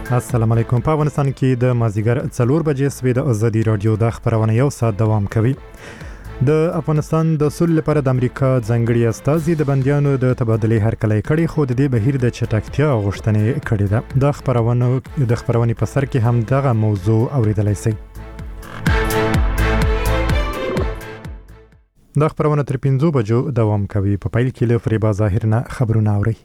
السلام علیکم. په افغانستان کې د مازیګر 4 بجې سوي د ازادي رادیو د خبرونه یو ساعت دوام کوي. د افغانستان د سولې لپاره د امریکا ځانګړي استازي د بنديانو د تبادلې هرکلی کړي، خو د دې بهیر د چټکتیا غوښتنې کړې ده. د خبرونې په سر کې هم دغه موضوع اوریدلای شئ. د خبرونه تر 5 بجو دوام کوي. په پیل کې له فریبا ظاهر نه خبرونه اوري.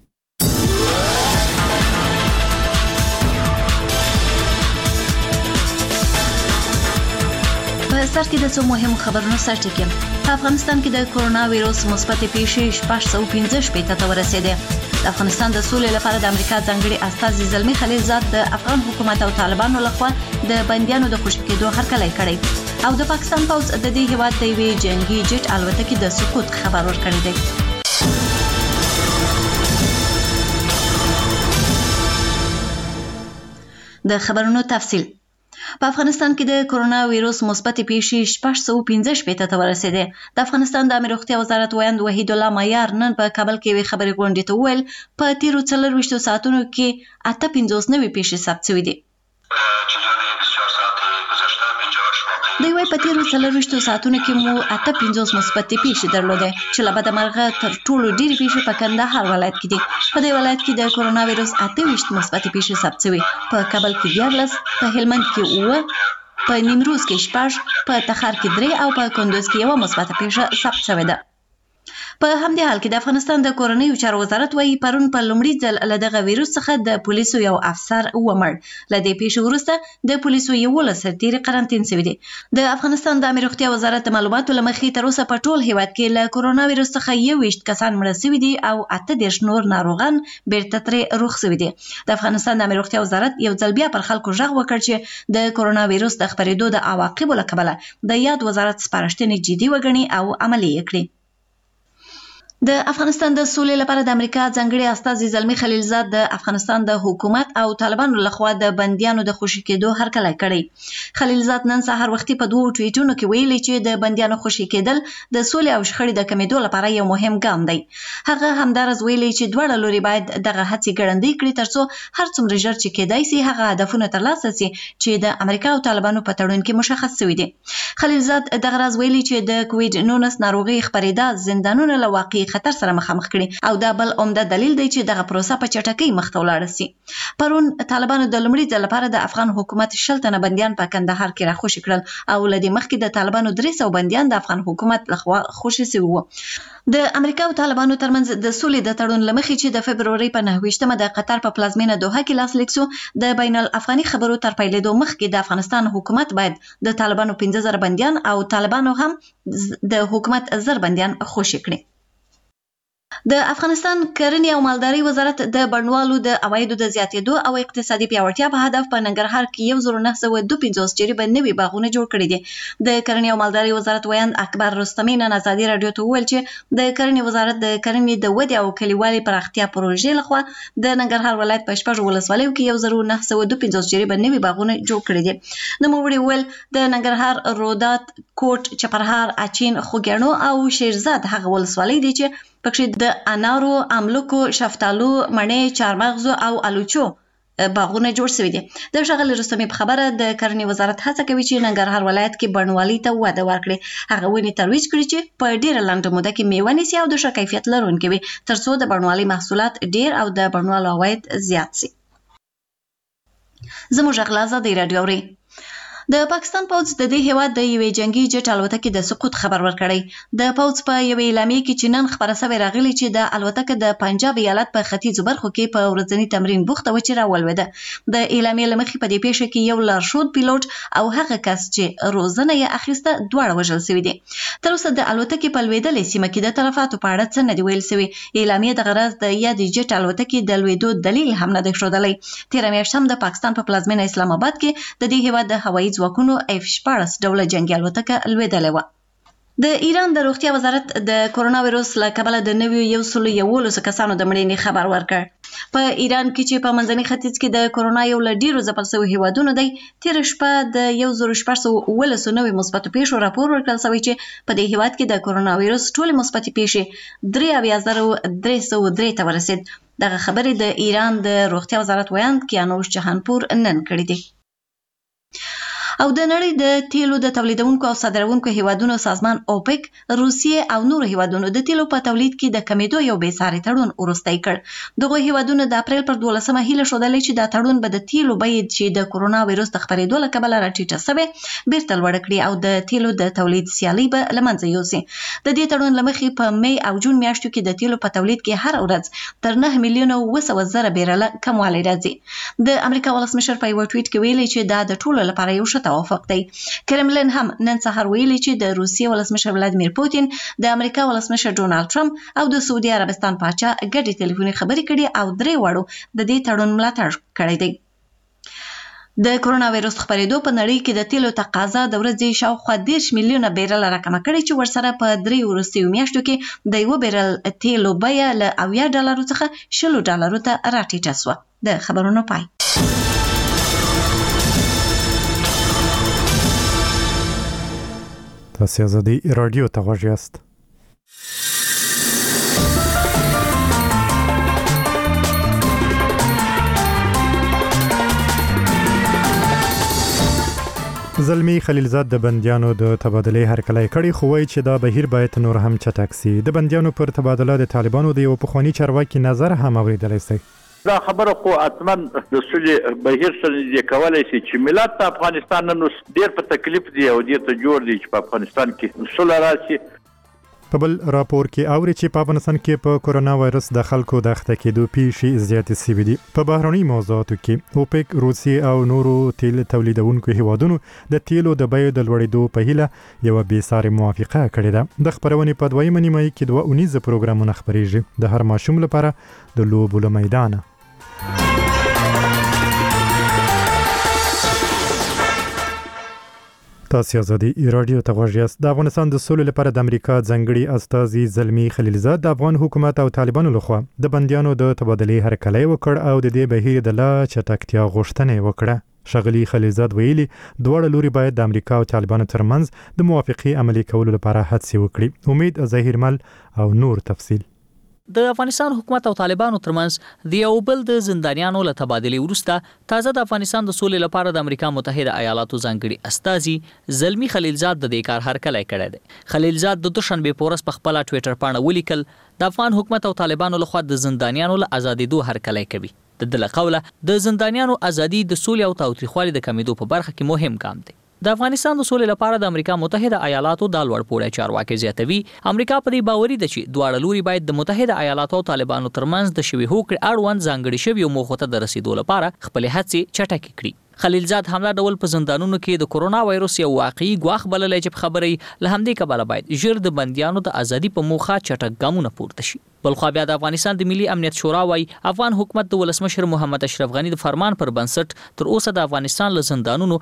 سر کې د څو مهمو خبرونو سرټکی. په افغانستان کې د کورونا وایروس مثبت پیښې 615 ته ورسېدې. د افغانستان د سولې لپاره د امریکا ځانګړي استازي زلمی خلیلزاد د افغان حکومت او طالبانو لخوا د بنديانو د خوشي کېدو هرکلی کړی او د پاکستان پوځ د دې هیواد د یوې جنگي جټ الوتکې د سقوط خبر ورکړی دی. د خبرونو تفصیل. په افغانستان کې د کورونا وایروس مثبت پیښې 615 ته ورسېدې. د افغانستان د امنیت روغتیا وزارت ویاند وحید الله معیار نن په کابل کې وی خبري غونډې ته ویل په تیرو 24 ساعتونو کې 58 نوې پیښې ثبت شوې دي. د یوې په تیرو 24 ساعتونو کې مو 58 مثبت پیښې درلودې چې له بده مرغه تر ټولو ډېرې پیښې په کندهار ولایت کې دي. په دې ولایت کې د کورونا وایروس 28 مثبت پیښې ثبت شوې. په کابل کې 14، په هلمند کې 9، په نیمروز کې 6، په تخار کې 3 او په کندوز کې 1 مثبت پیښه ثبت شوې ده. په همدې حال کې د افغانستان د کورنۍ چارو وزارت وايي پرون په لومړي ځل له دغه وایروس څخه د پولیسو یو افسر ومړ. له دې پیښې وروسته د پولیسو 11 سرتیري قرنطین شوي دي. د افغانستان د امنیت روغتیا وزارت د معلوماتو لمخې تر اوسه په ټول هیواد کې له کورونا وایروس څخه 21 کسان مړه شوي دي او 18 نور ناروغان بیرته ترې روغ شوي دي. د افغانستان د امنیت روغتیا وزارت یو ځل بیا پر خلکو غږ وکړ چې د کورونا وایروس د خپرېدو د عواقبو له کبله د یاد وزارت سپارښتنې جدي وګڼي او عملي کړي. د افغانستان د سولې لپاره د امریکا ځانګړي استازي زلمی خلیلزاد د افغانستان د حکومت او طالبانو لخوا د بنديانو د خوشي کېدو هرکلی کړی. خلیلزاد نن سهار وختي په 2 ټویټونو کې ویلي چې د بنديانو خوشي کېدل د سولې او شخړې د کمیدو لپاره یو مهم ګام دی. هغه همدارس ویلي چې دواړه لوري باید دغه هڅې ګړندۍ کړي ترڅو هر څومره ژر چې کېدای شي هغه هدفونه ترلاسه شي چې د امریکا او طالبانو په تړون کې مشخص شوي دي. خلیلزاد دغه راز ویلي چې د کووډ-19 ناروغي خپرېدا زندانونه له واقعي خطر سره مخامخ کړي او دا بل عمده دلیل دی چې دغه پروسه په چټکۍ مخته ولاړه شي. پرون طالبانو د لومړي ځل لپاره د افغان حکومت 10 تنه بنديان په کندهار کې راخوشي کړل او لدې مخکې د طالبانو 300 بنديان د افغان حکومت لخوا خوشي شوي وو. د امریکا او طالبانو ترمنځ د سولې د تړون لمخې چې د فبروري په 9 د قطر په پلازمینه دوحه کې لاسلیک شو، د بین الافغاني خبرو تر پیلېدو مخکې د افغانستان حکومت باید د طالبانو 15000 بنديان او طالبانو هم د حکومت 1000 بنديان خوشي کړي. د افغانستان کرنې او مالدارۍ وزارت د بڼوالو د عوایدو د زیاتېدو او اقتصادي پیاوړتیا په هدف په ننګرهار کې 1952 جریبه نوي باغونه جوړ کړي دي. د کرنې او مالدارۍ وزارت ویاند اکبر رستمي نن ازادي رادیو ته وویل چې د کرنې وزارت د کرنې د ودې او کلیوالي پراختیا پروژې لخوا د ننګرهار ولایت په 6 ولسوالیو کې 1952 جریبه نوي باغونه جوړ کړي دي. نوموړي ویل د ننګرهار رودات، کوټ، چپرهار، اچین، خوږیاڼو او شیرزاد هغه ولسوالۍ دي چې پکې د انارو، املوکو، شفتالو، مڼې، چارمغزو او الوچو باغونه جوړ شوي دي. د ښاغلي رستمي په خبره د کرنې وزارت هڅه کوي چې ننګرهار ولایت کې بڼوالۍ ته وده ورکړي. هغه ونې ترویج کړي چې په ډیره لنډه موده کې میوه نیسي او د ښه کیفیت لرونکي وي ترڅو د بڼوالۍ محصولات ډیر او د بڼوالو عواید زیات شي. زموږ غږ له ازادۍ رادیو اورئ. د پاکستان پوځ د دې هیواد د یوې جنگي جټ الوتکې د سقوط خبر ورکړی. د پوځ په یوې اعلامیه کې چې نن خبره شوې راغلي چې د الوتکه د پنجاب ایالت په ختیځو برخو کې په ورځني تمرین بوخته و چې راولوېده. د اعلامیې له مخې په دې پیښه کې یو لارښود پیلوټ او هغه کس چې روزنه یې اخیسته دواړه وژل شوي دي. تر اوسه د الوتکې په لوېدلې سیمه کې د تلفاتو په اړه څه نه دي ویل شوي. اعلامیه دغه راز د یادې جټ الوتکې د لوېدو دلیل هم نه دی ښودلی. تېره میاشت هم د پاکستان په پلازمینه اسلام آباد کې د دې هیواد د هوایي ځواکونو F-14 ډوله جنگي الوتکه لوېدلې وه. د ایران د روغتیا وزارت د کورونا وایروس له کبله د نویو 111 کسانو د مړینې خبر ورکړ. په ایران کې چې په منځني ختیځ کې د کورونا یو له ډیرو ځپل شویو هیوادونو دی، تېره شپه د 1419 نوې مثبتو پیښو راپور ورکړل شوی چې په دې هیواد کې د کورونا وایروس ټولې مثبتې پیښې 83,303 ته ورسېد. دغه خبرې د ایران د روغتیا وزارت ویاند کیانوش جهانپور نن کړې دي. او د نړۍ د تیلو د تولیدونکو او صادرونکو هیوادونو سازمان اوپک روسیې او نورو هیوادونو د تیلو په تولید کې د کمیدو یو بې ساري تړون وروستی کړ. دغه هیوادونو د اپریل پر 12مه هیله ښودلې چې دا تړون به د تیلو بیې چې د کورونا وایروس د خپرېدو له کبله راټیټه شوې بیرته لوړه کړي او د تیلو د تولید سیالي به له منځه یوسي. د دې تړون له مخې په می او جون میاشتو کې د تیلو په تولید کې هر ورځ تر 9,200,000 بیرله کموالی راځي. د امریکا ولسمشر په یو ټویټ کې ویلي چې دا د ټولو لپاره یو ښه توافق دی. کرملن هم نن سهار ویلي چې د روسیې ولسمشر ولادیمیر پوتین د امریکا ولسمشر ډونالد ټرمپ او د سعودي عربستان پاچا ګډې ټلیفوني خبرې کړي او درې واړو د دې تړون ملاتړ کړی دی. د کورونا وایروس خپرېدو په نړۍ کې د تیلو تقاضا د ورځې شاوخوا 10 میلیونه بیرل راکمه کړې چې ورسره په 3 وروستیو میاشتو کې د یو بیرل تیلو بیه له $80 څخه $60 ته راټیټه شوه. د خبرونو پای. تاسو ازادي رادیو ته غوږ یاست. زلمی خلیلزاد د بندیانو د تبادلې هرکلی کړی خو وایي چې دا بهیر باید نور هم چټک سي. د بندیانو پر تبادله د طالبانو د یو پخوانی چارواکي نظر هم اوریدلی سي. دا خبره خو اتمن د سولې بهیر سره دې کولای شي چې ملت افغانستان نن ډېر په تکلیف دی او دې ته جوړ دی چې په افغانستان کې سوله راشي. په بل راپور کې اوري چې په افغانستان کې په کورونا وایرس د خلکو د اخته کېدو پیښې زیاتې شوې دي. په بهرني موضوعاتو کې اوپک روسیې او نورو تیل تولیدونکو هیوادونو د تیلو د بیو د لوړېدو په هیله یو بې ساري موافقه کړې ده. د خبرونې په 2مه نیمه کې 2 اونیزه پروګرامونه خبرېږي د هر ماشوم لپاره د لوبو له میدانه. تاسو ازادي رادیو ته غوږ یاست. د افغانستان د سولې لپاره د امریکا ځانګړي استازي زلمی خلیلزاد د افغان حکومت او طالبانو لخوا د بندیانو د تبادلې هرکلی وکړ او د دې بهیر د لا چټکتیا غوښتنه وکړه. شغلی خلیلزاد ویلي دواړه لوري باید د امریکا او طالبانو ترمنځ د موافقې عملي کولو لپاره هڅې وکړي. امید ظاهرمل او نور تفصیل. د افغانستان حکومت او طالبانو ترمنځ د یو بل د زندانیانو له تبادلې وروسته تازه د افغانستان د سولې لپاره د امریکا متحده ایالاتو ځانګړي استازي زلمی خلیلزاد د دې کار هرکلی کړی دی. خلیلزاد د دوشنبه په ورځ په خپل ټویټر باندې ولیکل د افغان حکومت او طالبانو لخوا د زندانیانو له ازادېدو هرکلی کوي. د دې له قوله د زندانیانو ازادي د سولې او تاوتریخوالي د کمیدو په برخه کې مهم ګام دی. د افغانستان د سولې لپاره د امریکا متحده ایالاتو د لوړ پوړی چارواکي زیاتوي امریکا په دې باوري ده چې دواړه لوري باید د متحده ایالاتو او طالبانو ترمنځ د شوي هوکړې اړوند ځانګړي شوي موخو ته د رسیدو لپاره خپل هڅې چټکې کړي. خلیلزاد همدا ډول په زندانونو کې د کورونا وایروس یو واقعي ګواښ بللی چې په خبرې له همدې کبله باید ژر د بندیانو د ازادي په موخه چټک ګامونه پورته شي. بلخوا بیا د افغانستان د ملي امنیت شورا وايي افغان حکومت د ولسمشر محمد اشرف غنی د فرمان پر بنسټ تر اوسه د افغانستان له زندانونو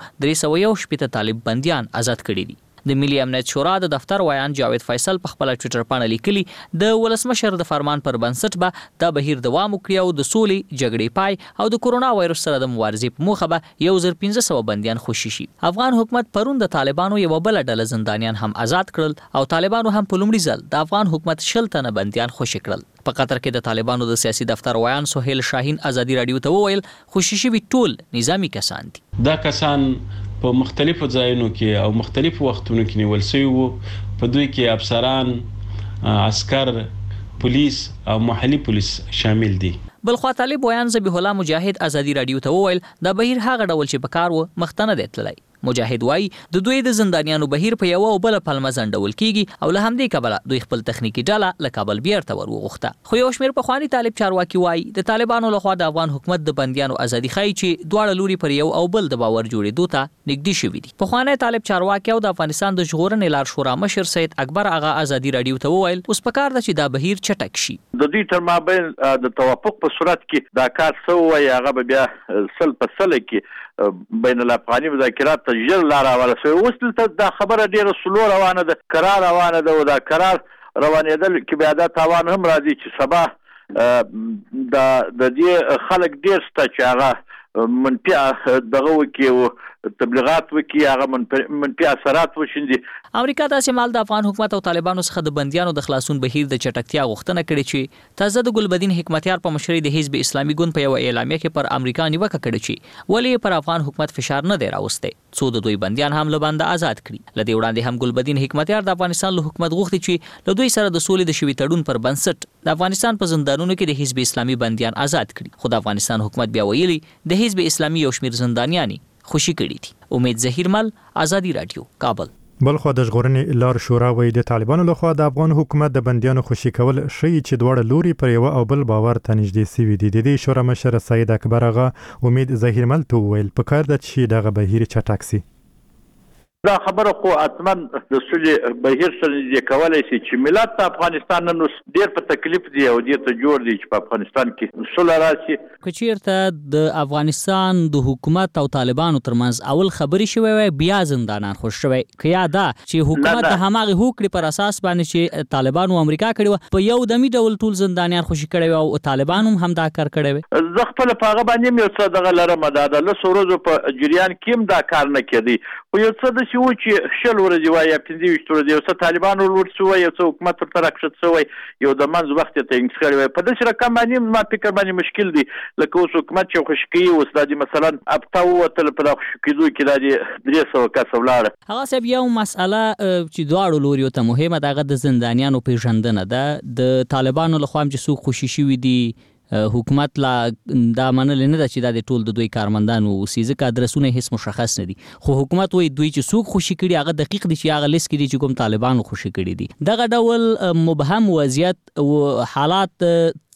361 طالب بندیان آزاد کړي دي. د ملي امنیت شورا د دفتر ویان جاوید فیصل په خپل ټویټر باندې لیکلي د ولسمشر د فرمان پر بنسټ به د بهیر دوام وکړي او د سولې جګړې پای او د کورونا وایروس سره د مبارزې په موخه به 1500 بندیان خوشي شي. افغان حکومت پرون د طالبانو یو بل ډله زندانیان هم آزاد کړل او طالبانو هم په لومړي ځل د افغان حکومت 10 تنه بندیان خوشي کړل. په قطر کې د طالبانو د سیاسي دفتر ویان سهیل شاهین ازادي رادیو ته وویل خوشي شوي ټول نظامی کسان دي. دا کسان په مختلفو ځایونو کې او مختلفو وختونو کې نیول شوي وو. په دوی کې افسران، عسكر، پولیس او محلي پولیس شامل دي. بلخوا طالب ویان ذبیح الله مجاهد ازادي رادیو ته وویل دا بهیر هغه ډول چې په کار و مخته نه دی تللی. مجاهد وای د دوی د زندانیانو بهیر په یو او بل پلمه ځنډول کیږي او له همدې کبله دوی خپل تخنیکی ډله له کابل بیرته ورغوښته. خو یو شمېر پخواني طالب چارواکي وای د طالبانو لخوا د افغان حکومت د بندیانو ازادي ښیي چې دواړه لوري پر یو او بل د باور جوړېدو ته نږدې شوي دي. پخوانی طالب چارواکي او د افغانستان د ژغورنې لار شورا مشر سید اکبر آغا ازادي رادیو ته وویل اوس پکار ده چې دا بهیر چټک شي. د دوی تر مابین د توافق په صورت کې دا کار سوی هغه به بیا سل په سل کې بین الافغاني مذاکرات ته ژر لار هواره شوې. اوس دلته دا خبره ډېره سلو روانه ده، کرار روانه ده او دا کرار روانېدل کې بیا دا تاوان هم راځي چې سبا د دې خلک ډېر شته چې هغه منفي دغه وکړي او تبلیغات وکړي، هغه منفي اثرات وشيندي. امریکا داسې مال د افغان حکومت او طالبانو څخه د بنديانو د خلاصون بهیر د چټکتیا غوښتنه کړې چې تازه د ګلبدین حکمتیار په مشرۍ د حزب اسلامي ګوند په یو اعلامیه کې پر امریکا نیوکه کړې چې ولې پر افغان حکومت فشار نه دی راوستی څو د دوی بنديان هم له بنده آزاد کړي. لدې وړاندې هم ګلبدین حکمتیار د افغانستان له حکومت غوښتي چې له دوی سره د سولې د شوي تړون پر بنسټ د افغانستان په زندانونو کې د حزب اسلامي بنديان آزاد کړي. خو د افغانستان حکومت بیا ویلي د حزب اسلامي یو شمیر زندانیان خوشي کړي دي. امید ظهیرمل، آزادی رادیو، کابل. بلخو د ژغورنې لار شورا وایي د طالبانو لخوا د افغان حکومت د بنديانو خوشي کول شي چې دواړه لوري پر یو او بل باور ته نږدې سوي دي. د دې شورا مشر سید اکبر آغا امید ظهیرمل ته وویل پکار ده چې دغه بهیر چټک سي. دا خبره خو اتمن د سولې بهیر سره نږدې کولای شي چې ملت افغانستان نن ډېر په تکلیف دی او ډېر ته جوړ دی چې په افغانستان کې سوله راشي. کچیرته د افغانستان د حکومت او طالبانو ترمنځ اول خبري شوی وي بیا زندانان خوش شوی کیا دا چې حکومت د هماغه هوکړې پر اساس باندې چې طالبانو امریکا کړی په یو دمي ډول ټول زندانیان خوشي کړي او طالبانو هم دا کار کړی وي. زه خپل په هغه باندې یو څه دغه لرم د له سورو په جریان کې دا کار نه کېدی خو یو څه د شو چې شل ورځې وای 15 ورځې یو څه طالبانو ورسو یو څه حکومت تر راکښت سوی یو د منځ وخت ته انتخاب وي په دې رقم باندې ما فکر باندې مشکل دی لکه اوس حکومت چې خوشکی او استاد مثلا ابتاو تل په خوشکیدو کې د 300 کس ولاړ هغه سب یو مسأله چې دواړو لوري ته مهمه ده د زندانیانو پیژندنه ده د طالبانو لخوا چې څوک خوشي شوی دي حکومت لا دا منل نه ده چې دا د ټول د دوی کارمندانو اوسې ځکه ادرسونه هیڅ مشخص نه دي خو حکومت وایي دوی چې څوک خوشي کړي هغه دقیق دي چې هغه لیست کړي چې کوم طالبانو خوشي کړي دي دغه ډول مبهم وضعیت او حالات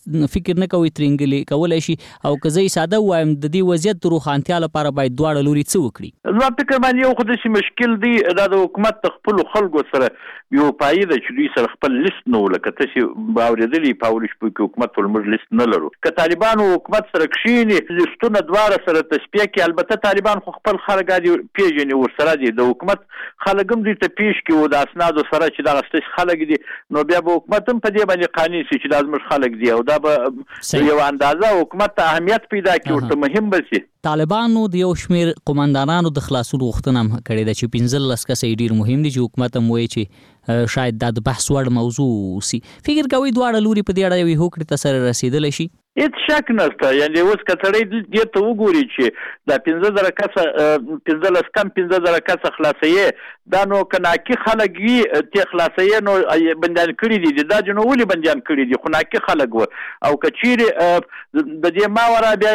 فکر نه کوي ترنګلي کولای شي او که زه ساده وایم د دې وضعیت د روښانتیا لپاره باید دواړه لوري څه وکړي. زما فکر باندې یو خو د مشکل دی د حکومت خپل خلکو سره یو پایده چې دوی سره خپل لیست نه ولکه تاسو باورېدلی پاولش په حکومت ول موږ لیست نه لرو که طالبانو حکومت سره کښینی لیستونه دواړه سره تشبیه کې البته طالبان خو خپل خلک دي پیژني ورسره دي د حکومت خلک هم دوی ته پیش کې و د اسناد سره چې دا غستش خلک دي نو بیا به حکومت هم په دې باندې قانوني شي چې د زموږ خلک دي او دا به یو اندازه حکومت ته اهمیت پیدا کړي ورته مهم بسي. طالبانو د یو شمیر قومندانانو د خلاصون غوښتنه هم کړې ده چې 15 کس ډیر مهم دي چې حکومت هم وایي چې شاید دا د بحث وړ موضوع سي. فکر کوي دواړه لوري په دې اړه یو هوکړې ته سره رسیدلی شي؟ هیڅ شک نشته یعنی اوس کتړې دې ته وګوري چې دا 15000 کس 15 کم 15000 کس خلاصې دا نو کناکي خلک وی ته خلاصې نو بندیان کړی دي دا جنو ولي بندیان کړی دي خو ناکي خلک و او کچيري د دې ماوره بیا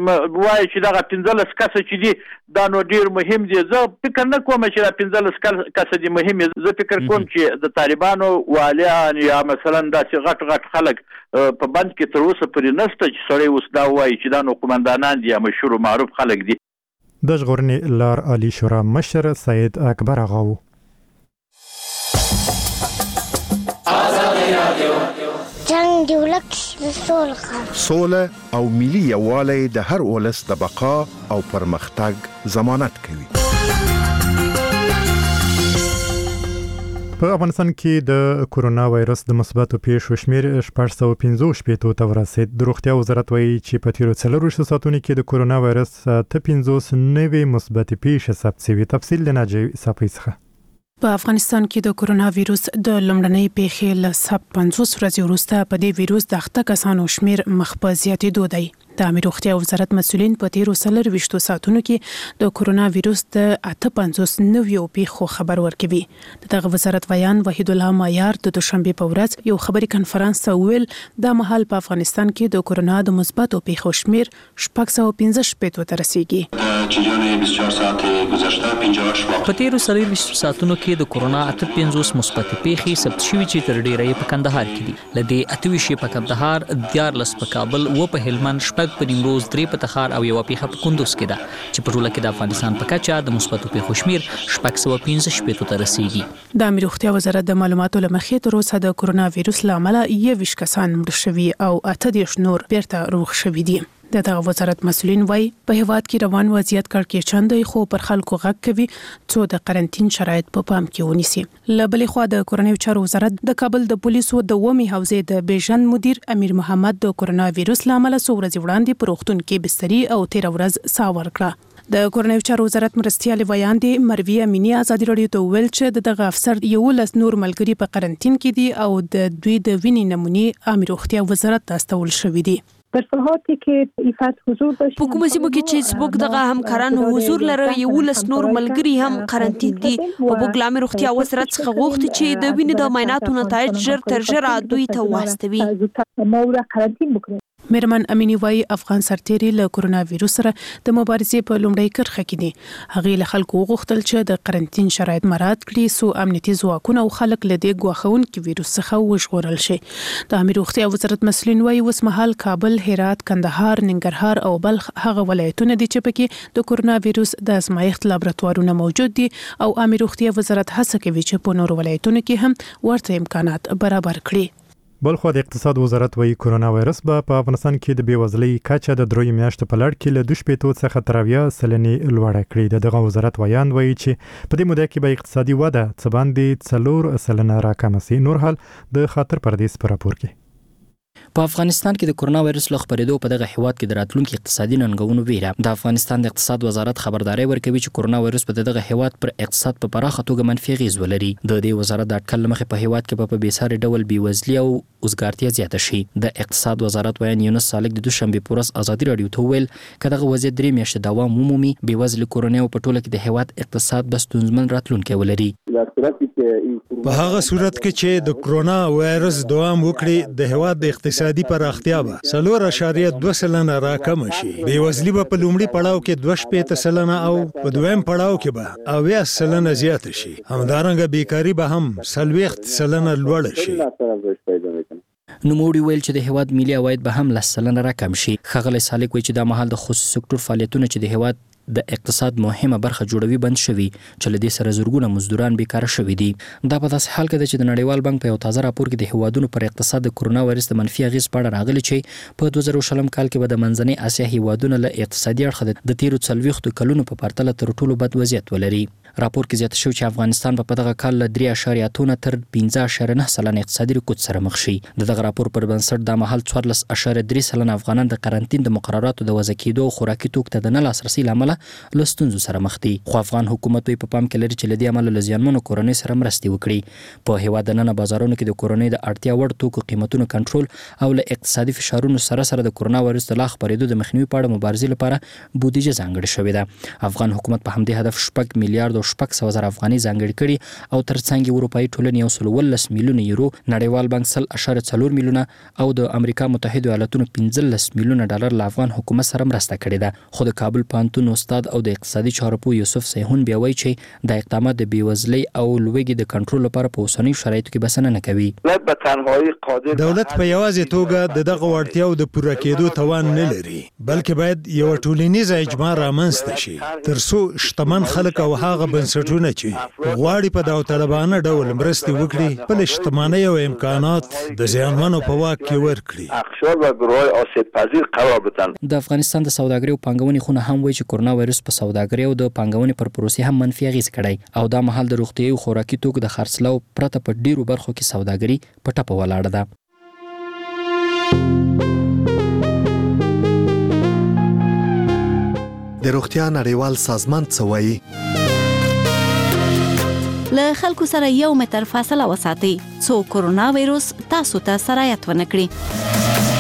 وای چې دا 15 کس چې دي دا نو ډیر مهم دي زه فکر نه کوم چې دا 15 کس دي مهم زه فکر کوم چې د طالبانو والیان یا مثلا دا چې غټ خلک په بند کې تر اوسه پرې نشته چې سړی اوس دا وایي چې دا نو قومندانان دي یا مشهور معروف خلک دي. د ژغورنې لار عالی شورا مشر سید اکبر آغا و. جنگ دی ولک سوله او ملي یووالی د هر ولس د بقا او پرمختګ ضمانت کوي. په افغانستان کې د کورونا وایرس د مثبتو پیښو شمېر 415 ته ورسېد. د روغتیا وزارت وایي چې په تیرو 4 ساعتونو کې د کورونا وایرس 15 نوې مثبتې پیښې ثبت شوې. تفصیل د ناجی صافی څخه. په افغانستان کې د کورونا وایرس د لومړنۍ پیښې له ثبت 50 ورځې وروسته په دې وایرس د اخته کسانو شمېر مخ په زیاتېدو دی. د امیر روغتیا وزارت مسؤلین په تیرو 24 ساعتونو کې د کورونا وایرس د 58 نویو پیښو خبر ورکوي. دغه وزارت ویان وحید الله مایار د دوشنبه په ورځ یو خبري کنفرانس ته ویل د مهال په افغانستان کې د کورونا د مثبتو پیښو شمېر 615 ته رسیدي. په تیرو 24 ساعتونو کې د کورونا 58 مثبت پیښې ثبت شوې چې تر ډیره په کندهار کې دي. لدې 28 په کندهار 14 په کابل او په هلمند په نیمروز 3 په تخار او یو پیښه په کندوز کې ده چې په ټوله کې د افغانستان په کچه د مثبتو پیښو شمېر 615 ته رسیدي. د امیر روغتیا وزارت د معلوماتو لمخې تر اوسه د کورونا وایرس له امله 20 کسان مړه شوي او 18 نور بیرته روغ شوي دي. دغه وزارت مسؤلین وایي په هیواد کې روان وضعیت کړکېچن دی خو پر خلکو غږ کوي څو د قرنټین شرایط په پام کې ونیسي. له بلې خوا د کوروني چارو وزارت د کابل د پولیسو د ومي حوزې د بیژن مدیر امیر محمد د کورونا وایرس له امله څو ورځې وړاندې په روغتون کې بستري او 13 ورځ ساه ورکړه. د کورنۍ چارو وزارت مرستيال ویاندې مروي امینی ازادي رادیو ته ویل چې دغه افسر یو لس نور ملګری په قرنټین کې دي او د دوی د وینې نمونې امیر روغتیا وزارت ته استول شوې دي. په صورت کې ایفات حضور د حکومت سیمو کې چې سبوک دغه همکارانو حضور لري یو لس نور ملګری هم قرنټین دي او بوګلامي روغتیا وزارت څخه غوښتي چې د وینې د معایناتو نتایج ژر تر ژره دوی ته واستوي. میرمن امینی وايي افغان سرتیري له کورونا وایروس سره د مبارزې په لومړۍ کرخه کې دي. هغه له خلکو غوښتل چې د قرنټین شرایط مراعات کړي سو امنیتي ځواکونه او خلک له دې ګواښونکي وایروس څخه وژغورل شي. د امیر روغتیا وزارت مسؤلین وايي اوس مهال کابل، هرات، کندهار، ننګرهار او بلخ هغه ولایتونه دي چې پکې د کورونا وایروس د ازمایښت لابراتوارونه موجود دي او امیر روغتیا وزارت هڅه کوي چې په نورو ولایتونو کې هم ورته امکانات برابر کړي. بلخو د اقتصاد وزارت وایي کورونا وایرس په افغانستان کې د بیوزلۍ کچه د 3 میاشتو په لړ کې له 2.5 څخه تر 90% لوړه کړې. دغه وزارت ویاند وایي چې په دې موده کې به اقتصادي وده څه باندې 4% راکمه شي. نور حال د خاطر پردیس پر راپور کې په افغانستان کې د کورونا وایرس له خپرېدو په دغه هیواد کې د راتلونکي اقتصادي ننګونو ویره. د افغانستان د اقتصاد وزارت خبرداري ورکوي چې کورونا وایرس په دغه هیواد پر اقتصاد په پراخه توګه منفي اغیز ولري. د دې وزارت د اټکل مخې په هیواد کې په بیساري ډول بیوزلي او وزګارتیا زیاته شي. د اقتصاد وزارت ویان یونس سالک د دوشنبه پورس ازادي رادیو ته ویل کداغه وضعیت 3 میاشتې دوام عمومي بیوزلي کورونا په ټوله کې د هیواد اقتصاد بستونزمن راتلونکي ولري. په هغه صورت کې چې د کورونا وایرس دوام وکړي د هیواد د اقتصادي پراختیا به 4.2% راکم شي. بیوزلي به په لومړي پړاو کې 2% او په دویم پړاو کې به 90% زیات شي. همدارنګه بیکاری به هم 40% لوړ شي. نوموړي ویل چې د هیواد ملي عواید به هم 10% راکم شي. ښاغلی سالک وایي چې د مهال د خصوصي سکتور فعالیتونه چې د هیواد د اقتصاد مهمه برخه جوړوي بند شوي چې لدې سره زورګونه مزدوران بیکاره شوي دي. دا په داسې حال کې ده چې د نړیوال بانک په یو تازه راپور کې د هیوادونو پر اقتصاد د کورونا وایرس د منفي اغیز په اړه راغلي چې په 2020 کال کې به د منځنۍ اسیا هیوادونو له اقتصادي اړخه د تیرو 40 کلونو په پرتله تر ټولو بد وضعیت ولري. راپور کې زیاته شوی چې افغانستان په دغه کال له 3.8 تر 15.9% اقتصادي رکود سره مخ شي. دغه راپور پر بنسټ د مهال 14.3% افغانان د قرنټین د مقرراتو د وضع کېدو او خوراکي توکو ته د نه لاسرسي لامل لستونزو سره مخ دي. خو افغان حکومت په پام کې لري چې لدی عمل لزیانمنو کورونی سره مرستي وکړي. په هیواد دننه بازارونو کې د کورونی د اړتیا وړ توکو قیمتونو کنټرول او له اقتصادي فشارونو سره د کورونا وایرس د لا خپرېدو د مخنیوي په اړه مبارزې لپاره بودیجه ځانګړې شوې ده. افغان حکومت په همدې هدف 6 میلیارډ او 600,000 افغاني ځانګړي کړي او ترڅنګ اروپאי ټولنې 113 میلیونه یورو، نړیوال بانک 0.4 میلیونه او د امریکا متحده ایالاتونو 15 میلیونه ډالر له افغان حکومت سره مرسته کړې ده. خو د کابل پوهنتون استاد او د اقتصادي چارو پوه یوسف سیحون بیا وایي چې د اقدامات د بیوزلۍ او لوږې د کنټرول لپاره په اوسنیو شرایطو کې بسنه نه کوي. دولت په یوازې توګه دغه وړتیاو د پوره کېدو توان نه لري، بلکې باید یو ټولنیزه اجماع رامنځته شي ترڅو شتمن خلک او هغه بنسټونه چې غواړي په داوطلبانه ډول مرستې وکړي خپل شتمنۍ او امکانات د زیانمنو په واک کې ورکړي. د افغانستان د سوداګرۍ او پانګونې خونه هم وایي چې کورونا وایرس په سوداګرۍ او د پانګونې پر پروسې هم منفي اغیز کړی او دا مهال د روغتیايي او خوراکي توکو د خرڅلاو پرته په ډیرو برخو کې سوداګري په ټپه ولاړه ده. د روغتیا نړیوال سازمان څه وایي؟ له خلکو سره 1 متر فاصله وساتئ څو کورونا وایرس تاسو ته سرایت ونه کړي.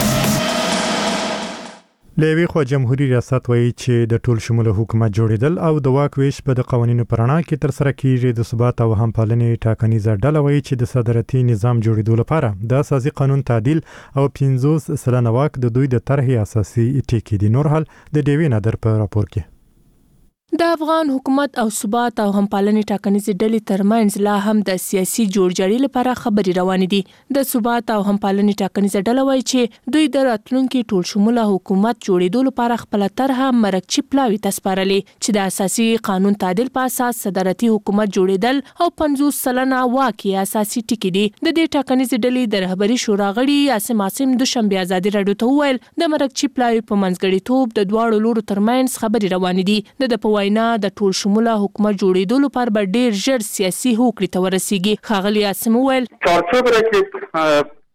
لوی خو جمهوریت ریاست وایي چې د ټول شموله حکومت جوړیدل او د واک ویش په د قوانینو پرانا کې تر سره کیږي. د ثبات او همپالنې ټاکنیزه ډله وایي چې د صدارتي نظام جوړیدو لپاره د اساسي قانون تعدیل او 50% واک د دوی د طرحې اساسي ټکی دي. نور حال د ډیوی نادر په راپور کې د افغان حکومت او ثبات او همپالنې ټاکنیزې ډلې ترمنځ لا هم د سیاسي جوړجاړي لپاره خبرې روانې دي. د ثبات او همپالنې ټاکنیزه ډله وایي چې دوی د راتلونکي ټول شموله حکومت جوړېدو لپاره خپل طرحه مرکچی پلاوي ته سپارلې چې د اساسي قانون تعدیل په اساس صدارتي حکومت جوړېدل او 50% واک یې اساسي ټکی دي. د دې ټاکنیزې ډلې د رهبري شورا غړي عاصم دوشنبه ازادي رادیو ته وویل د مرکچی پلاوي په منځګړیتوب د دواړو لورو ترمنځ خبرې روانې دي. د د ټول شموله حکومت جوړېدو لپاره به ډېر ژر سیاسي هوکړې ته ورسیږي. ښاغلي عاصم وویل چارچوب را که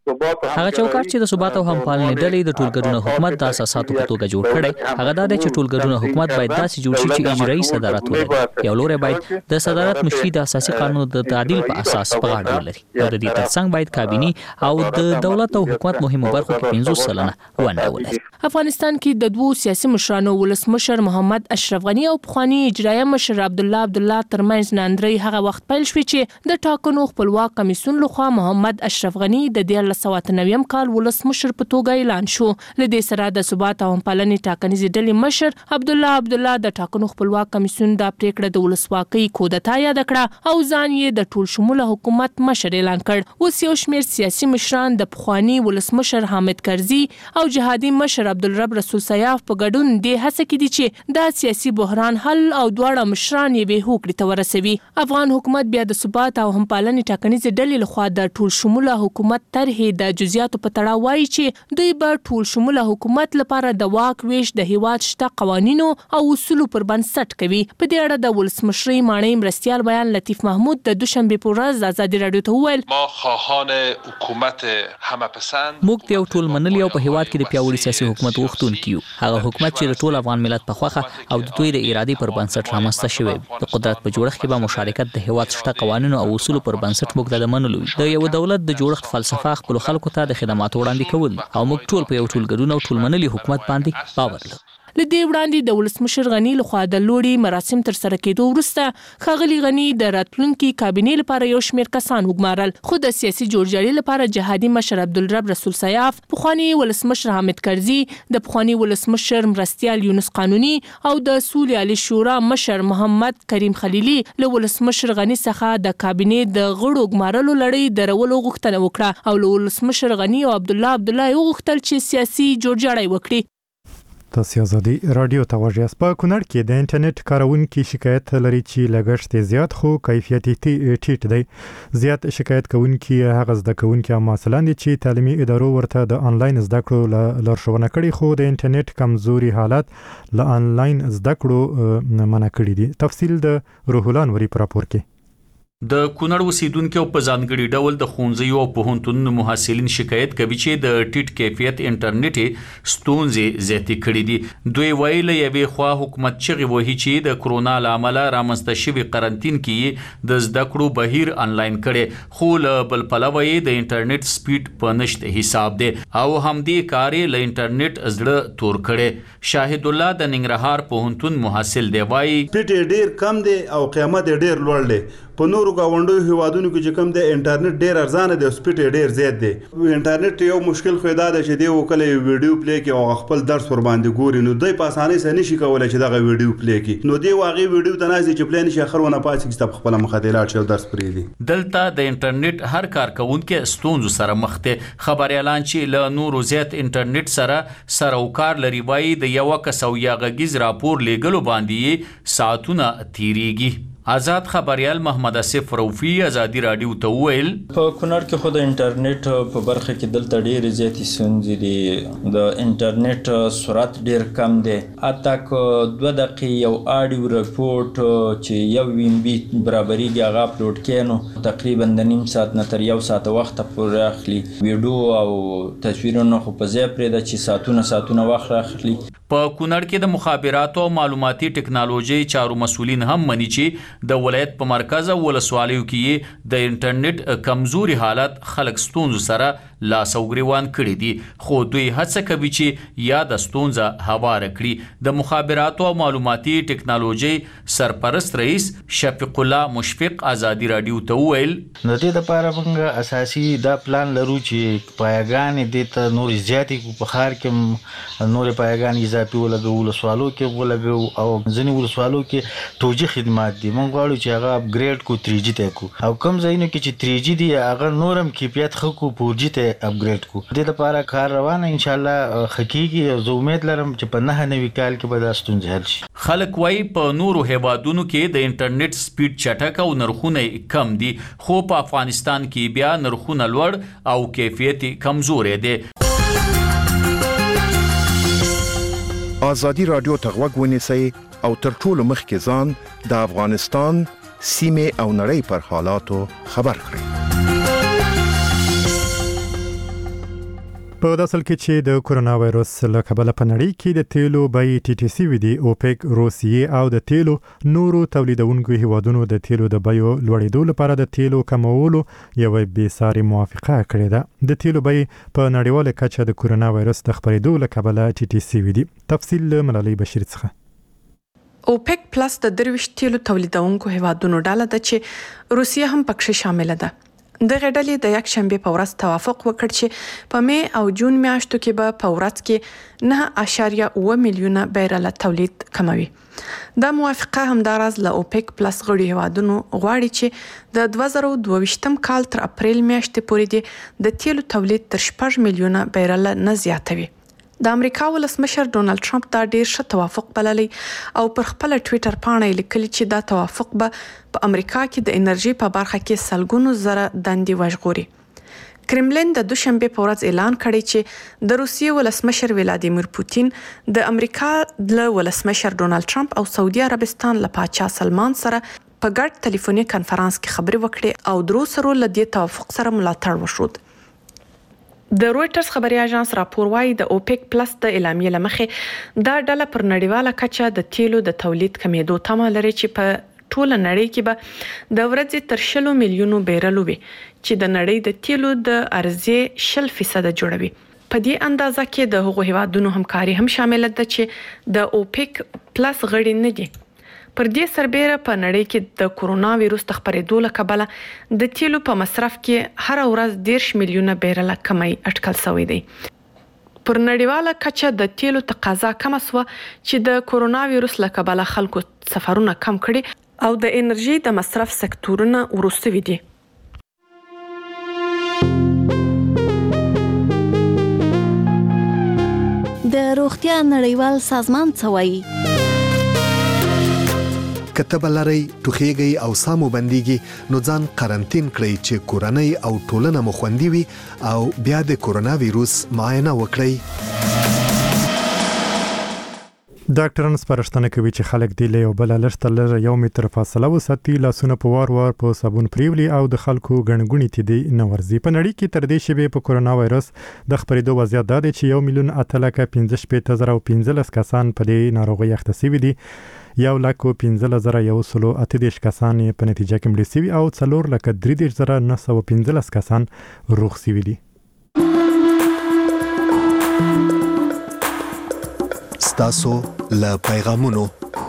هغه چوکاټ چې د ثبات او همپالنې ډلې د ټولګرونو حکومت د اساساتو په توګه جوړ کړي هغه دا دی چې ټولګرونو حکومت باید داسې جوړ شي چې اجرایي صدارت ولري یو لوري باید د صدارت مشري د اساسي قانون د تعدیل په اساس په غاړه ولري او د دې ترڅنګ باید کابینه او د دولت او حکومت مهمو برخو کې 50 سلنه ونډه ولري. افغانستان کې د دوو سیاسي مشرانو ولسمشر محمد اشرف غنی او پخوانی اجرایي مشر عبدالله ترمنځ ناندري هغه وخت پیل شوې چې د ټاکنو خپلواک کمیسیون لخوا محمد اشرف غنی د 1999 کال ولسمشر په توګه اعلان شو. لدې سره د ثبات او همپالنې ټاکنیزې ډلې مشر عبدالله د ټاکنو خپلواک کمیسیون د پریکړه د ولسواکۍ کودتا یاد کړه او ځان یې د ټول شموله حکومت مشر اعلان کړ. اوس یو شمېر سیاسي مشران د پخوانی ولسمشر حامد کرزي او جهادي مشر عبدالرب رسول سیاف په ګډون د هڅه کې دي چې دا سیاسي بحران حل او دواړه مشران یې به هوکړې ته ورسوي. افغان حکومت بیا د ثبات او همپالنې ټاکنیزې ډلې لخوا د ټول شموله حکومت طرحې د جزئیاتو په تړاو وایي چې دوی به ټول شموله حکومت لپاره د واک ویش د هیواد شته قوانینو او اصولو پر بنسټ کوي. په دې اړه د ولسمشرۍ ماڼۍ مرستیال بیان لطیف محمود د دوشنبه په ورځ آزادي رادیو ته وویل ما خواهان حکومت همه پسند موږ یو ټول منلي او په هیواد کې د پیاوړي سیاسي حکومت غوښتونکي یو هغه حکومت چې د ټول افغان ملت په خوخه او د دوی د ارادې پر بنسټ رامنځته شوی د قدرت په جوړښت کې به مشارکت د هیواد شته قوانینو او اصولو پر بنسټ موږ د منلو د یو دولت د جوړښت فلسفه خپل خلکو ته د خدماتو وړاندې کول او موږ ټول په یو ټولګرونو او ټول منلي حکومت باندې باور لرو. لدې وړاندې د ولسمشر غنی لخوا د لوړي مراسم تر سره کېدو وروسته ښاغلي غنی د راتلونکي کابینې لپاره یو شمېر کسان وګمارل خو د سیاسي جوړجاړي لپاره جهادي مشر عبدالرب رسول سیاف پخوانی ولسمشر حامد کرزي د پخوانی ولسمشر مرستیال یونس قانوني او د سولې عالی شورا مشر محمد کریم خلیلی له ولسمشر غنی څخه د کابینې د غړو وګمارلو لړۍ درولو غوښتنه وکړه او له ولسمشر غنی او عبدالله وغوښتل چې سیاسي جوړجاړی وکړي. تاسو آزادي رادیو ته وژاس په کونړ کې د انټرنیټ کارونکو شکایت لري چې لګښت زیات خو کیفیت ټیټ دی. زیات شکایت کوونکي هغه زده کوونکي او محصلان دي چې تعلیمي ادارو ورته د انلاین زده کړو لارښوونه کړې خو د انټرنیټ کمزوري حالت له انلاین زده کړو منع کړی دي. تفصیل د روح الله نوري پر راپور کې. د کونړ اوسیدونکو په ځانګړي ډول د ښوونځیو او پوهنتونونو محصلین شکایت کوي چې د ټیټ کیفیت انټرنیټ ستونزې زیاتې کړې دي. دوی وایي له یوې خوا حکومت چغې وهي چې د کرونا له امله رامنځته شوي قرنطین کې د زده کړو بهیر انلاین کړي خو له بل پلوه یې د انټرنیټ سپیډ په نشت حساب دی او همدې کار یې له انټرنیټ زړه تور کړي. شاهد الله د ننګرهار پوهنتون محصل دی وایي سپیډ ډیر کم دی او قیمت ډیر لوړ دی. په نورو گاونډو هیوادونو کې چې کوم د انټرنیټ ډیر ارزانه دی او سپیډ ډیر زیات دی. انټرنیټ یو مشکل خو دا ده چې دی وکړي ویډیو پلی کې او خپل درس ور باندې ګوري نو دوی په اسانۍ سره نشي کولای چې دغه ویډیو پلی کړي نو دی واغې ویډیو ته نازي چې پلی نشي اخر ونه پاتې چې خپل مخاطرات شو درس پرې دي. دلته د انټرنیټ هر کارکونکو ستونزو سره مخ دي. خبر اعلان چې له نورو زیات انټرنیټ سره او کار لري وایي د یو کس او یا غږیز راپور لیږلو باندې ساعتونه تیریږي. آزاد خبريال محمد اسف روفي آزادي رادیو ته ویل په کونړ کې خو د انټرنیټ په برخه کې دلته ډېر زیاتې ستونزې دي. د انټرنیټ سرعت ډېر کم دی. اته کو 2 دقیقې یو آډیو رپورټ چې 1 MB برابرېږي هغه اپلوډ کینو تقریبا د نیم ساعت نه تر 1 ساعت وخت پورې اخلي. ویډیو او تصویرونه خو په ځای پرې د چې ساعتونه وخت اخلي. په کونړ کې د مخابراتو او معلوماتي ټکنالوژي چارو مسولین هم مني چې د ولایت په مرکز او ولسوالیو کې د انټرنیټ کمزوري حالت خلک ستونزو سره لاس او ګریوان کړي دي خو دوی هڅه کوي چې یا د ستونزه هوار کړي. د مخابراتو او معلوماتي ټکنالوژي سرپرست رئیس شفیق الله مشفق آزادي رادیو ته ویل د دې لپاره موږ اساسي دا پلان لرو چې پایګان دې ته نور زیاتې په خار کې نور پایګان اضافي ولګو سوالو کې ولګو او ځینې ولسوالو کې توجیه خدمات دي. موږ غواړو چې هغه اپګریډ کو 3G ته کو او کوم ځایونو کې چې 3G دی هغه نورم کیفیت خو 4G ته اپګریډ کو. د دې لپاره کار روان ان شاء الله حقيقي زه امید لرم چې په 9 کال کې به دا ستونزې حل شي. خلک وايي په نورو هیوادونو کې د انټرنیټ سپیډ چټک او نرخونه کم دي خو په افغانستان کې بیا نرخونه لوړ او کیفیت کمزورې دي. آزادي رادیو ته غوږ ونیسئ او تر ټولو مخکې ځان د افغانستان سیمه او نړۍ پر حالاتو خبر کړئ. په داسل کې چې د کورونا وایروس له کبله په نړۍ کې د تیلو بیې ټیټې شوې دي. اوپیک روسیې او د تیلو نورو تولیدونکو هیوادونو د تیلو د بیو لوړېدو لپاره د تیلو کمولو یوه بېساري موافقه کړې ده. د تیلو بیې په نړیواله کچه د کورونا وایروس د خپرېدو له کبله ټیټې شوې دي. تفصیل له ملالۍ بشیر څخه. اوپیک پلس د 23 تیلو تولیدونکو هیوادونو ډله ده چې روسیه هم پکې شامل ده. دغه ډلې د یک شنبه په ورځ توافق وکړ چې په می او جون میاشتو کې به په ورځ کې 9.9 میلیونه بیرل تولید کموي. دا موافقه همداراز له اوپیک پلس غړي هیوادونو غواړي چې د 2022 کال تر اپریل میاشتې پورې د تیلو تولید تر 6 میلیونه بیرل نه زیاتوي. د امریکا ولسمشر ډونالد ټرمپ دا ډیر ښه توافق بللی او پر خپل ټویټر پاڼه لیکلی چې دا توافق به په امریکا کې د انرژي په برخه کې سلګونو زره دندې وژغوري. کرملین د دوشنبه په ورځ اعلان کړی چې د روسیې ولسمشر ولادیمیر پوتین د امریکا د ولسمشر ډونالد ټرمپ او سعودي عربستان له پاچا سلمان سره په ګډ ټلیفوني کانفرنس کې خبرې وکړې او درو سره له دې توافق سره ملاتړ وشود. د رويټرز خبري اژانس راپور وايي د اوپیک پلس د اعلامیې لمخې دا ډله پر نړیواله کچه د تیلو د تولید کمیدو تمه لري چې په ټوله نړۍ کې به د ورځې تر 100 میلیونو بیرل وي چې د نړۍ د تیلو د عرضې 0% جوړوي. په دې اندازه کې د هغو هیوادونو همکاري هم شامل ده چې د اوپیک پلس غړي نه دي. پر دې سربېره په نړۍ کې د کورونا وایروس د خپرېدو له کبله د تیلو په مصرف کې هر ورځ 10 میلیونه بیرل کمی اټکل شوی دی. پر نړیواله کچه د تیلو تقاضا کم شوه چې د کورونا وایروس له کبله خلکو سفرونه کم کړي او د انرژي د مصرف سکتورونه ورستوي دي. د روغتیا نړیوال سازمان څه وایي؟ کتب لري ټوخیږي او سامو بنديږي نو ځان قرنټین کړئ چې کورنۍ او ټولنه مو خوندي وي او بیا د کورونا وایروس معاینه وکړئ. ډاکټران سپارښتنه کوي چې خلک د یو بل لرسته 1 متر فاصله وساتي، لاسونه په وار په صابون پریولي او د خلکو ګڼګونی ته دی نه ورځي. په نړۍ کې تر دې شیبې په کورونا وایروس د خپرېدو وضعیت دا دی چې 1,15,15,15 کسان په دې ناروغي اخته شوي دي. 1,15,138 کسان په نتیجه کې مړه شوي او 4,33,915 کسان روغ شوي دي. ستاسو له پیغامونو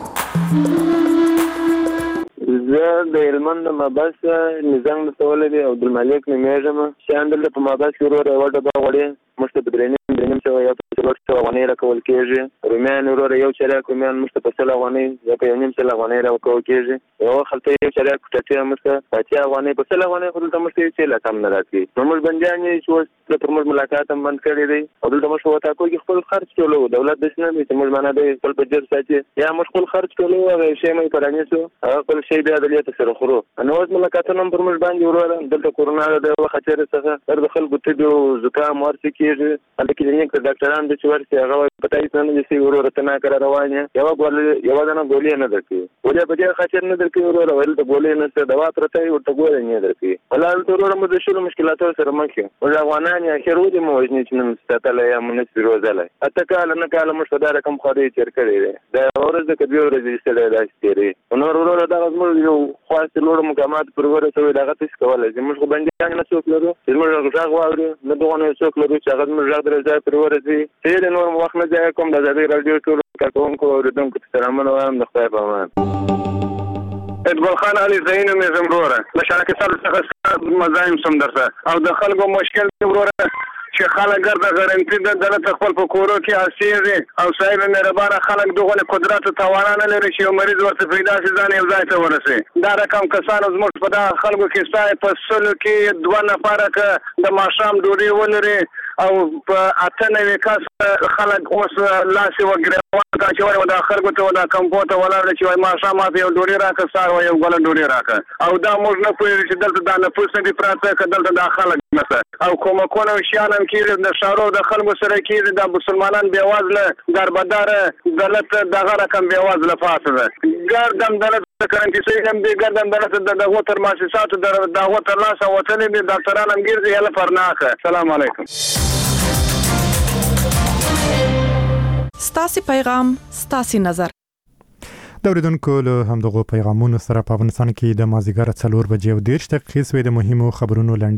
زه د هلمند د مابس نظام متولد او د مالک نمیږم چې اندل په مابس کې وروره یو ډبه غوړې مشته په درېنیم څو یا په څلور څو غونې راکول کېږي. رومیان وروره یو چریک رومیان مشته په څلور غونې یا په نیم څلور غونې راکول کېږي. یو خلته یو چریک ټټه مشته په څلور غونې په څلور غونې خو دلته مشته چې لا کم نه راځي. نومل بنديان چې اوس د پرموز ملاقات هم بند کړی دی او دلته مشته وتا کوي خپل خرج ټولو دولت د سینې چې موږ باندې د خپل بجټ ساتي یا مشغول خرج ټولو هغه شی مې پرانیسو هغه خپل شی بیا د لیت سره خورو. نو اوس ملاقاتونه هم پرموز باندې وروره دلته کورونا د خطر څخه د خلکو ته د زکام ورته کېږي. الکه د ډاکټران د چورسي هغه پټای څنګه چې وروره تنا کړه روانه یو دنه ګولې نه درکې ولې په دې خاطر نه درکې وروره ول د ګولې نه څه دوا پرته ورته ګولې نه درکې ولال وروره مو د شلو مشکلاتو سره مخ یو افغانان یا اخر ودی مو وجنی چې نن ستاله یا مونږ پیروزاله اته کال نه کال مشتدار کم خوري چیر کړی دا ورځ د کبي ورځ استله راځي نو وروره دا موږ یو خاص لوړ مقامات پر ورته سوي دغه تاسو کولای چې موږ باندې نه څوک لرو چې موږ غږ واورو نه دغه څوک لرو چې هغه موږ غږ درځي پر ورته چې نور وخت نه ځای کوم د زړه رادیو ټول کوونکو اوریدونکو ته سلامونه وایم د خدای په امان. اقبال خان علي زین مې زموره د شرکت سره مزایم سم درته او د خلکو مشکل وروره چې خلک ګرځه ګارانټي د دولت خپل په کورو کې اسیږي او صاحب مهربانه خلک دغه قدرت او توان نه لري چې مریض ورته پیدا شي ځان یو ځای ته ورسي. دا رقم کسان زموږ په دا خلکو کې ستای په سلو کې 2 نفر د ماشام ډوډۍ ولري او په اته نوې کس خلک اوس لاسي وګړي دا چې وایي دا خلکو ته دا کمپوټ ولاړ چې وایي ماشام ماته یو ډوډۍ راکړه سار یو غل ډوډۍ راکړه او دا موږ نه پوهېږو چې دلته دا نفوس نه دي پراته که دلته دا خلک نشته او کومکونه او شیان هم کېږي د ښارو د خلکو سره کېږي دا مسلمانان بېوزله دربداره دولت دغه رقم بېوزله پاتې ده ګردم دولت کرنټي سوی هم دی ګردم دولت د دغو تر مؤسساتو د هغو تر لاسه وتلي دي ډاکټران هم ګرځي هله فرناکه. سلام علیکم. ستاسو پیغام ستاسو نظر. د اوریدونکو له همدغو پیغامونو سره په افغانستان کې د مازیګر 4:30 د مهمو خبرونو لنډي